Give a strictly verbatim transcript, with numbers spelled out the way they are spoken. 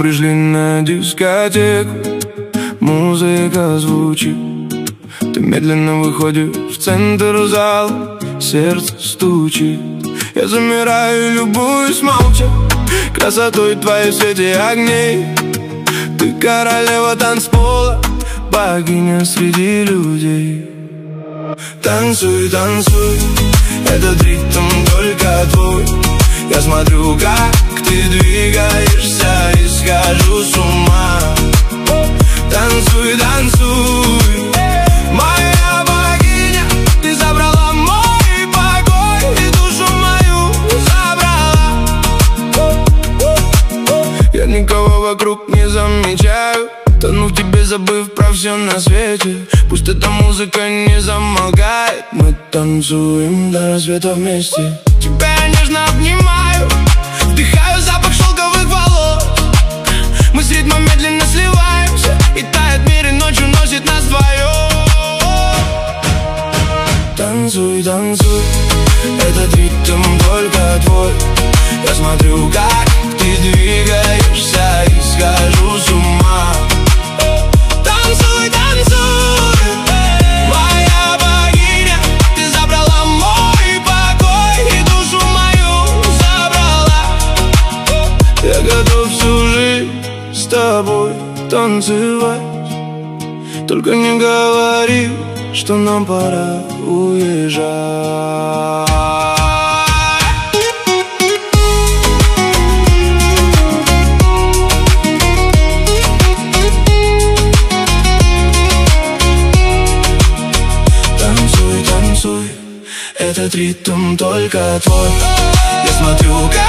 пришли на дискотеку, музыка звучит. Ты медленно выходишь в центр зала, сердце стучит. Я замираю и любуюсь молча красотой твоей в свете огней. Ты королева танцпола, богиня среди людей. Танцуй, танцуй, этот ритм только твой. Я смотрю, как ты двигаешься, и схожу с ума. Танцуй, танцуй, моя богиня, ты забрала мой покой и душу мою забрала. Я никого вокруг не замечаю, тону в тебе, забыв про все на свете. Пусть эта музыка не замолкает, мы танцуем до рассвета вместе. Тебя я нежно обнимаю, вдыхаю запах шелковых волос. Мы с ритмом медленно сливаемся, и тает мир, и ночью носит нас вдвоем. Танцуй, танцуй, этот ритм только твой. Я смотрю, как ты двигаешься, и схожу с ума. Танцуй, танцуй, моя богиня, ты забрала мой покой и душу мою забрала. Я готов всю жизнь с тобой танцевать, только не говори, что нам пора уезжать. Этот ритм только твой. Я смотрю, как